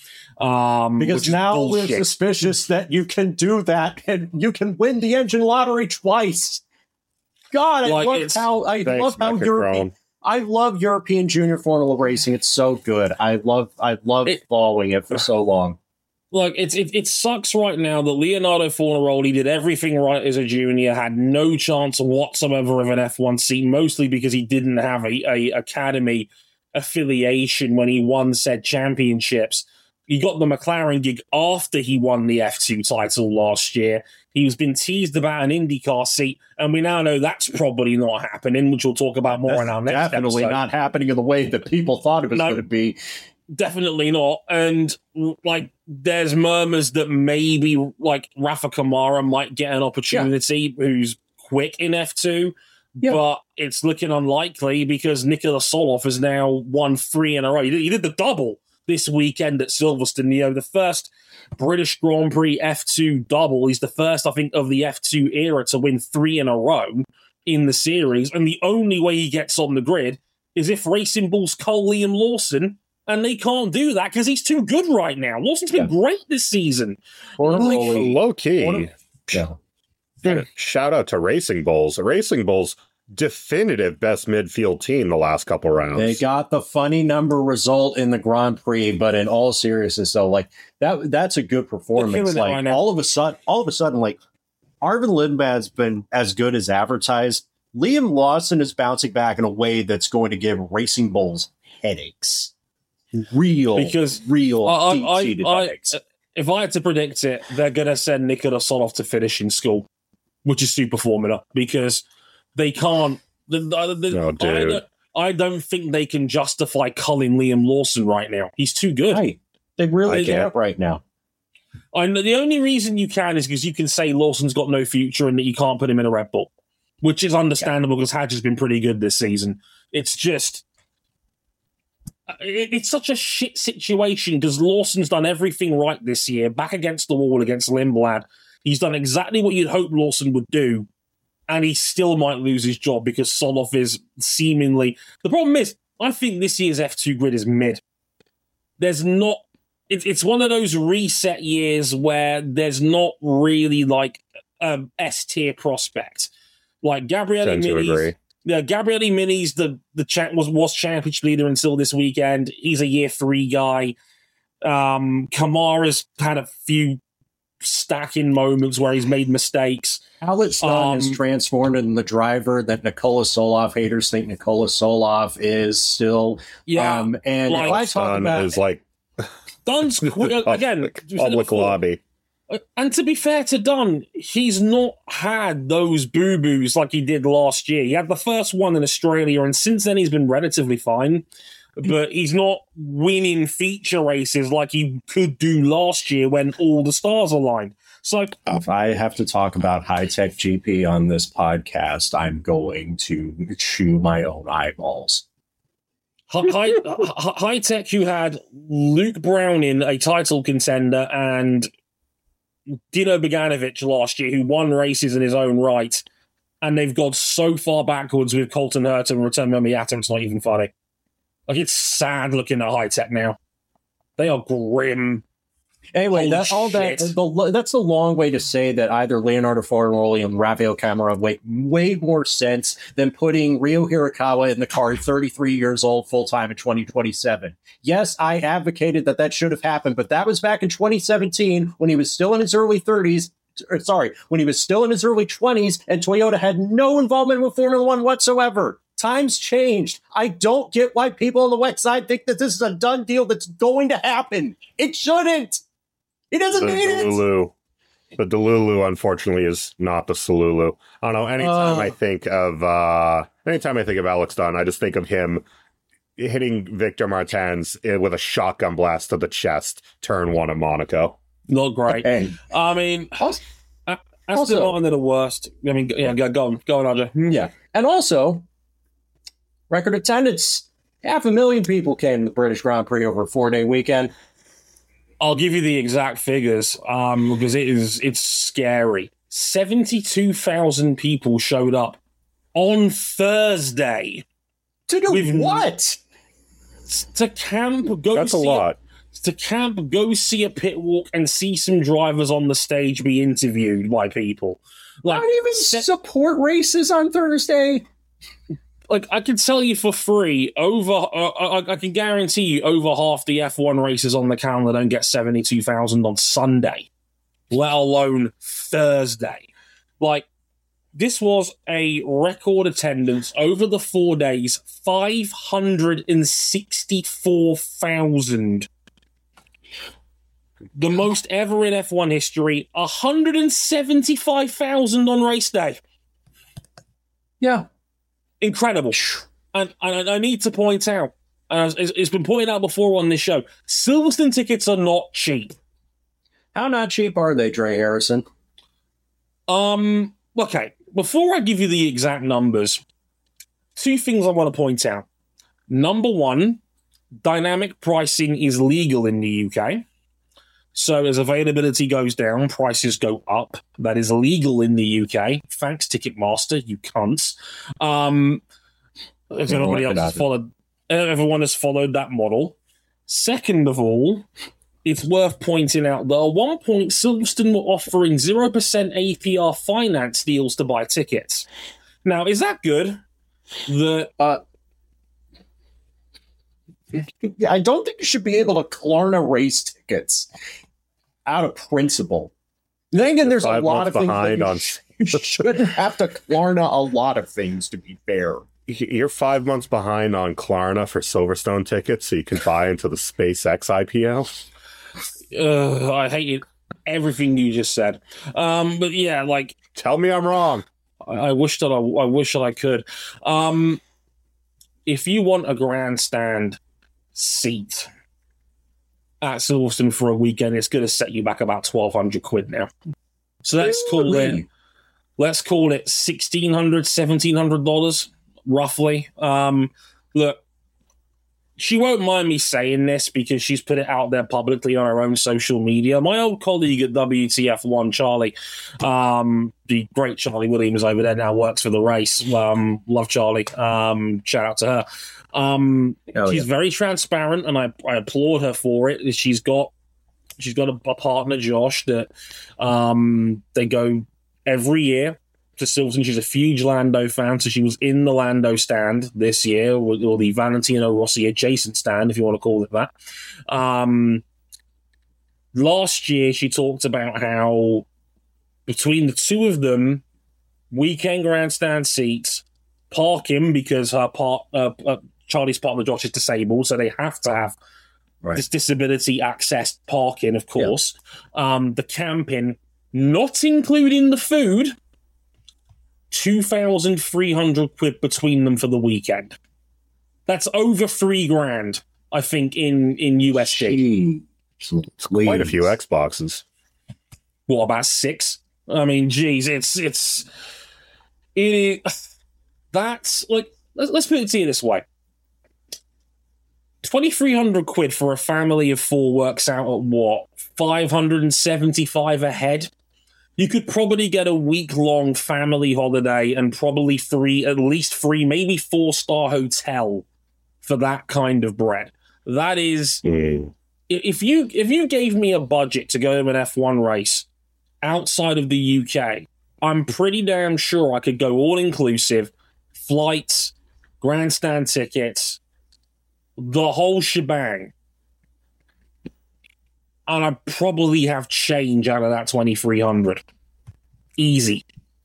Um, which Because is now we're bullshit. suspicious that you can do that and you can win the engine lottery twice. God, I Like, love it's- how I Thanks, love how European, Mechachrome. I love European Junior Formula Racing. It's so good. I love I love It- following it for so long. Like, it's, it, it sucks right now that Leonardo Fornaroli did everything right as a junior, had no chance whatsoever of an F one seat, mostly because he didn't have a, a academy affiliation when he won said championships. He got the McLaren gig after he won the F two title last year. He's been teased about an IndyCar seat, and we now know that's probably not happening, which we'll talk about more That's in our next definitely episode. not happening in the way that people thought it was No. going to be. Definitely not. And like, there's murmurs that maybe like Rafa Kamara might get an opportunity, who's quick in F two, Yeah. but it's looking unlikely because Nikola Soloff has now won three in a row. He did, he did the double this weekend at Silverstone. You know, the first British Grand Prix F two double. He's the first, I think, of the F two era to win three in a row in the series. And the only way he gets on the grid is if Racing Bulls cull Liam Lawson. And they can't do that because he's too good right now. Lawson's been Yeah. great this season. Fornaroli- Low key. Forna- yeah. Shout out to Racing Bulls. Racing Bulls, definitive best midfield team the last couple rounds. They got the funny number result in the Grand Prix, but in all seriousness, though, like that that's a good performance. killing it Like right now. all of a sudden, all of a sudden, like Arvin Lindbad's been as good as advertised. Liam Lawson is bouncing back in a way that's going to give Racing Bulls headaches. Real, Because real I- I- deep-seated I- headaches. If I had to predict it, they're going to send Nikola Soloff to finish in school, which is Super Formula, because they can't. The, the, the, Oh, I, dude. don't, I don't think they can justify culling Liam Lawson right now. He's too good. Right. They really I can't can't. right now. I know the only reason you can is because you can say Lawson's got no future and that you can't put him in a Red Bull, which is understandable because Hadge has been pretty good this season. It's just, it, it's such a shit situation because Lawson's done everything right this year, back against the wall against Lindblad. He's done exactly what you'd hope Lawson would do, and he still might lose his job because Soloff is seemingly. The problem is, I think this year's F two grid is mid. There's not. It, it's one of those reset years where there's not really like um, S tier prospect. Like Gabriele Tend to Mini's, agree. yeah, Gabriele Mini's the the champ was was championship leader until this weekend. He's a year three guy. Um, Kamara's had a few stacking moments where he's made mistakes. Alex Dunn Um, is transformed into the driver that Nikola Solov haters think Nikola Solov is still. Yeah, um, and like if I talk Son about is like Dunn's qu- again public before. lobby. And to be fair to Dunn, he's not had those boo-boos like he did last year. He had the first one in Australia, and since then he's been relatively fine. But he's not winning feature races like he could do last year when all the stars aligned. So if I have to talk about high tech G P on this podcast, I'm going to chew my own eyeballs. High, High Tech, who had Luke Browning, a title contender, and Dino Beganovic last year, who won races in his own right, and they've gone so far backwards with Colton Hurt and Return Miata, it's not even funny. Like, it's sad looking at High Tech now. They are grim. Anyway, Holy that, all that shit. the, that's a long way to say that either Leonardo Fornaroli and Rafael Camara make way more sense than putting Ryo Hirakawa in the car at thirty-three years old full time in twenty twenty-seven. Yes, I advocated that that should have happened, but that was back in twenty seventeen when he was still in his early thirties. Or, sorry, when he was still in his early twenties, and Toyota had no involvement with Formula One whatsoever. Times changed. I don't get why people on the west side think that this is a done deal that's going to happen. It shouldn't. He doesn't The need it. Delulu. The Delulu, unfortunately, is not the Salulu. I don't know. Anytime Uh. I think of, uh, anytime I think of Alex Dunn, I just think of him hitting Victor Martins with a shotgun blast to the chest, turn one at Monaco. Not great. Okay. I mean, Also, Aston Also- Martin are the worst. I mean, yeah, go, go on. Go on, Andre. yeah. And also, record attendance. Half a million people came to the British Grand Prix over a four-day weekend. I'll give you the exact figures um, because it is it's scary. seventy-two thousand people showed up on Thursday To do We've- what? to camp. Go That's a see lot. to camp, go see a pit walk, and see some drivers on the stage be interviewed by people. I Like, don't even se- support races on Thursday. like I can tell you for free, over uh, I, I can guarantee you, over half the F one races on the calendar don't get seventy-two thousand on Sunday, let alone Thursday. Like, this was a record attendance over the four days, five hundred sixty-four thousand. The most ever in F one history, one hundred seventy-five thousand on race day. Yeah. Incredible. And, and I need to point out, and it's, it's been pointed out before on this show, Silverstone tickets are not cheap. How not cheap are they, Dre Harrison? Um, okay, before I give you the exact numbers, two things I want to point out. Number one, dynamic pricing is legal in the U K. So as availability goes down, prices go up. That is illegal in the U K. Thanks, Ticketmaster, you cunts. Um, if everybody else has followed, everyone has followed that model. Second of all, it's worth pointing out that at one point, Silverstone were offering zero percent A P R finance deals to buy tickets. Now, is that good? The Uh, I don't think you should be able to Klarna race tickets out of principle. Then again, there's a Five lot of months things that behind you, on- sh- you shouldn't have to Klarna a lot of things, to be fair. You're five months behind on Klarna for Silverstone tickets, so you can buy into the SpaceX I P O. uh, I hated everything you just said. Um, but yeah, like Tell me I'm wrong. I, I wish that I, I wish that I could. Um, if you want a grandstand seat at Silverstone for a weekend, it's going to set you back about twelve hundred quid now. So let's call it, let's call it sixteen hundred, seventeen hundred dollars roughly. Um, look, she won't mind me saying this because she's put it out there publicly on her own social media. My old colleague at W T F one, Charlie, um, the great Charlie Williams over there, now works for the race. Um, love Charlie. Um, shout out to her. Um, Oh, she's yeah. very transparent, and I, I applaud her for it. She's got she's got a, a partner, Josh, that um, they go every year to Silverstone. She's a huge Lando fan, so she was in the Lando stand this year, or, or the Valentino Rossi adjacent stand, if you want to call it that. Um, last year, she talked about how between the two of them, weekend grandstand seats, parking because her part, uh, uh, Charlie's partner Josh is disabled, so they have to have right. this disability access parking, of course. Yeah. Um, the camping, not including the food, two thousand three hundred quid between them for the weekend. That's over three grand, I think, in, in U S D. It's quite a few Xboxes. What, about six? I mean, geez, it's, it's, it is, that's, like, let's, let's put it to you this way. twenty-three hundred quid for a family of four works out at what? five hundred seventy-five a head? You could probably get a week-long family holiday and probably three, at least three, maybe four-star hotel for that kind of bread. That is, mm. if you if you gave me a budget to go to an F one race outside of the U K, I'm pretty damn sure I could go all-inclusive, flights, grandstand tickets, the whole shebang. And I'd probably have change out of that twenty-three hundred. Easy.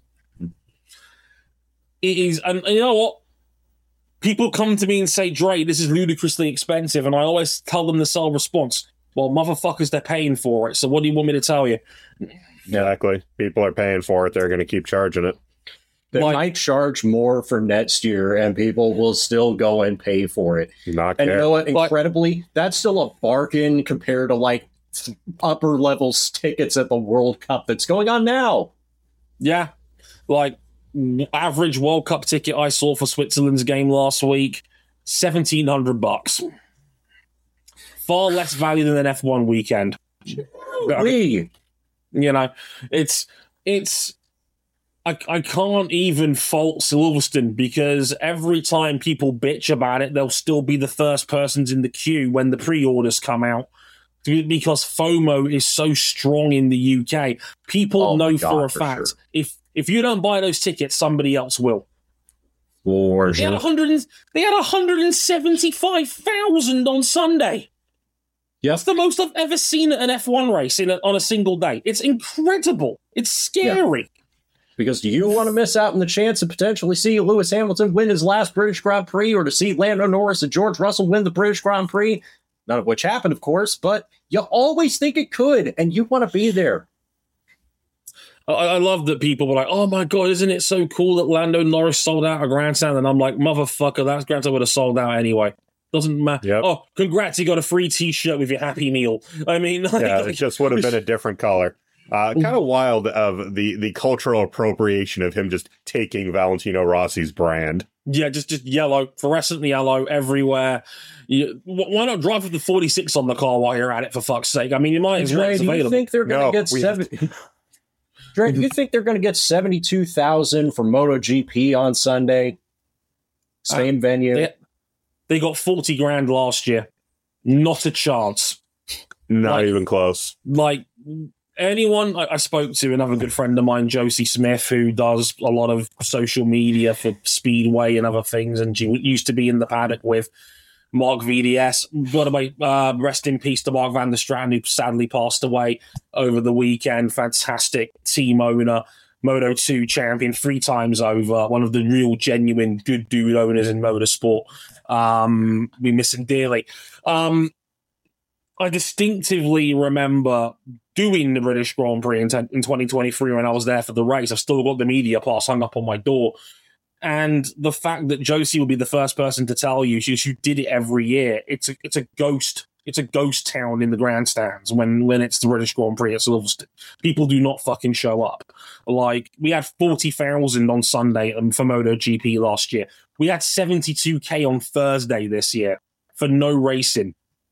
It is, and you know what? People come to me and say, Dre, this is ludicrously expensive, and I always tell them the sole response, well, motherfuckers, they're paying for it, so what do you want me to tell you? Exactly. People are paying for it, they're going to keep charging it. They like, might charge more for next year, and people will still go and pay for it. Not and care. You know what? Incredibly, that's still a bargain compared to, like, upper levels tickets at the World Cup that's going on now. Yeah. Like, average World Cup ticket I saw for Switzerland's game last week, seventeen hundred bucks. Far less value than an F one weekend. We, you know, it's, it's, I, I can't even fault Silverstone because every time people bitch about it, they'll still be the first persons in the queue when the pre-orders come out. Because FOMO is so strong in the U K. People oh know God, for a for fact, sure. if if you don't buy those tickets, somebody else will. For they, had one hundred, they had one hundred seventy-five thousand on Sunday. Yep. That's the most I've ever seen at an F one race in a, on a single day. It's incredible. It's scary. Yep. Because do you want to miss out on the chance to potentially see Lewis Hamilton win his last British Grand Prix, or to see Lando Norris and George Russell win the British Grand Prix? None of which happened, of course, but you always think it could, and you want to be there. I, I love that people were like, oh my God, isn't it so cool that Lando Norris sold out a grandstand? And I'm like, motherfucker, that grandstand would have sold out anyway. Doesn't matter. Yep. Oh, congrats, you got a free t-shirt with your Happy Meal. I mean, like, yeah, it just would have been a different color. Uh, kind of wild of the, the cultural appropriation of him just taking Valentino Rossi's brand. Yeah, just just yellow, fluorescent yellow everywhere. You, why not drive with the forty-six on the car while you're at it, for fuck's sake? I mean, you might as well. Dre, do you think they're going to no, get seventy? Dre, do you think they're going to get seventy-two thousand for MotoGP on Sunday? Same uh, venue. They, they got forty grand last year. Not a chance. Not like, even close. Like. Anyone I, I spoke to, another good friend of mine, Josie Smith, who does a lot of social media for Speedway and other things, and she used to be in the paddock with Mark V D S. By the way, uh, rest in peace to Mark van der Strand, who sadly passed away over the weekend. Fantastic team owner, Moto two champion three times over, one of the real genuine good dude owners in motorsport. Um, we miss him dearly. Um, I distinctively remember doing the British Grand Prix in, ten, in twenty twenty-three when I was there for the race. I've still got the media pass hung up on my door. And the fact that Josie will be the first person to tell you she, she did it every year, it's a, it's a ghost. It's a ghost town in the grandstands when, when it's the British Grand Prix at Silverstone. People do not fucking show up. Like, we had forty thousand on Sunday um, for MotoGP last year. We had seventy-two K on Thursday this year for no racing.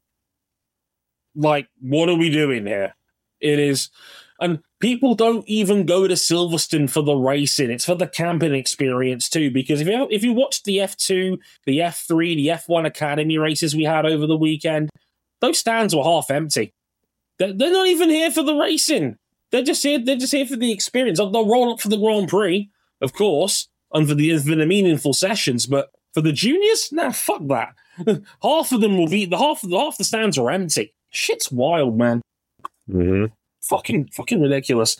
Like, what are we doing here? It is, and people don't even go to Silverstone for the racing. It's for the camping experience too. Because if you if you watch the F two, the F three, the F one Academy races we had over the weekend, those stands were half empty. They're, they're not even here for the racing. They're just here. They're just here for the experience. They'll roll up for the Grand Prix, of course, and for the, for the meaningful sessions, but for the juniors, nah, fuck that. Half of them will be, the half, the half the stands are empty. Shit's wild, man. Mm-hmm. Fucking, fucking ridiculous.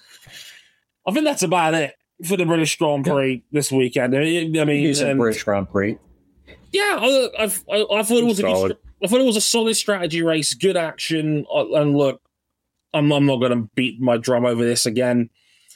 I think that's about it for the British Grand Prix this weekend. I mean, I mean Decent um, British Grand Prix. Yeah, I, I, I, I thought it was Solid. a good, I thought it was a solid strategy race, good action, uh, and look, I'm, I'm not going to beat my drum over this again.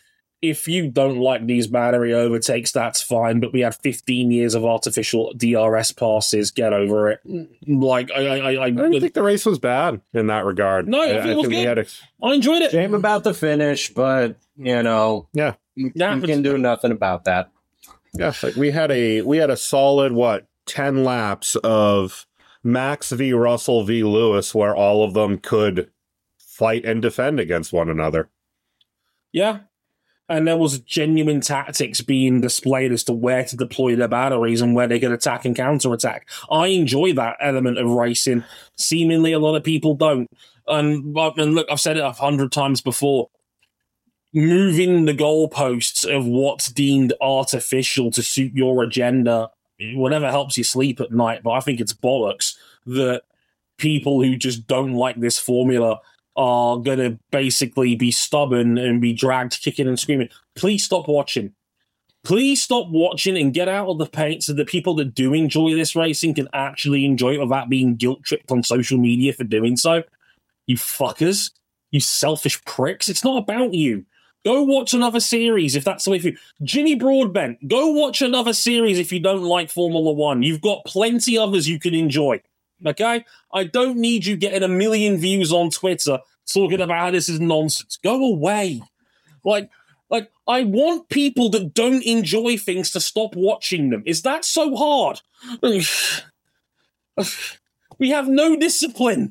If you don't like these battery overtakes, that's fine. But we had fifteen years of artificial D R S passes. Get over it. Like I, I, I, I didn't think the race was bad in that regard. No, I, it I was think we good. had a, I enjoyed it. Shame about the finish, but you know, yeah, you, Yeah, you but- can do nothing about that. yeah. Like we had a we had a solid what ten laps of Max v Russell v Lewis, where all of them could fight and defend against one another. Yeah. And there was genuine tactics being displayed as to where to deploy their batteries and where they could attack and counterattack. I enjoy that element of racing. Seemingly, a lot of people don't. And, and look, I've said it a hundred times before. Moving the goalposts of what's deemed artificial to suit your agenda, whatever helps you sleep at night. But I think it's bollocks that people who just don't like this formula are going to basically be stubborn and be dragged kicking and screaming. Please stop watching. Please stop watching and get out of the paint so that people that do enjoy this racing can actually enjoy it without being guilt-tripped on social media for doing so. You fuckers. You selfish pricks. It's not about you. Go watch another series if that's the way for you. Jimmy Broadbent, go watch another series if you don't like Formula One. You've got plenty others you can enjoy. Okay? I don't need you getting a million views on Twitter talking about how this is nonsense. Go away. Like, like I want people that don't enjoy things to stop watching them. Is that so hard? We have no discipline.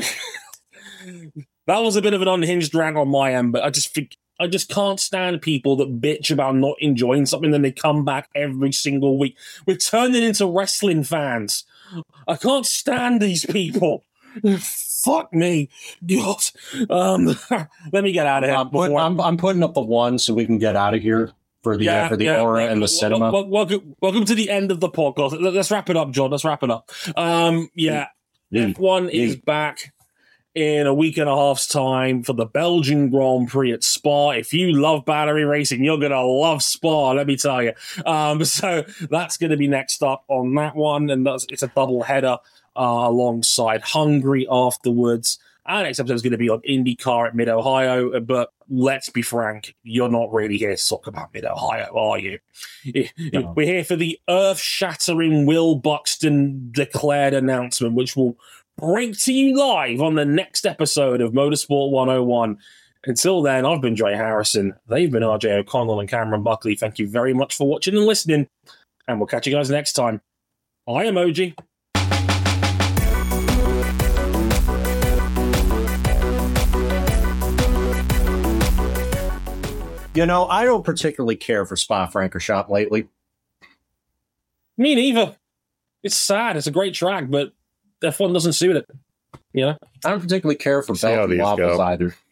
That was a bit of an unhinged rant on my end, but I just think I just can't stand people that bitch about not enjoying something and they come back every single week. We're turning into wrestling fans. I can't stand these people. Fuck me. God. Um, let me get out of here. I'm, put, I'm, I'm putting up the one so we can get out of here for the uh, for the aura and the cinema. Welcome, welcome, welcome to the end of the podcast. Let's wrap it up, John. Let's wrap it up. Um, yeah, Yeah. F one Yeah. is back in a week and a half's time for the Belgian Grand Prix at Spa. If you love battery racing, you're going to love Spa, let me tell you. Um, so that's going to be next up on that one, and that's, it's a double header uh, alongside Hungary afterwards. Our next episode is going to be on IndyCar at Mid-Ohio, but let's be frank, you're not really here to talk about Mid-Ohio, are you? No. We're here for the earth-shattering Will Buxton declared announcement, which will break to you live on the next episode of Motorsport one oh one. Until then, I've been Dre Harrison. They've been R J O'Connell and Cameron Buckley. Thank you very much for watching and listening, and we'll catch you guys next time. I am O G. You know, I don't particularly care for Spa-Francorchamps lately. Me neither. It's sad. It's a great track, but F one doesn't suit it. You know? I don't particularly care for See how Belgian these waffles go. either.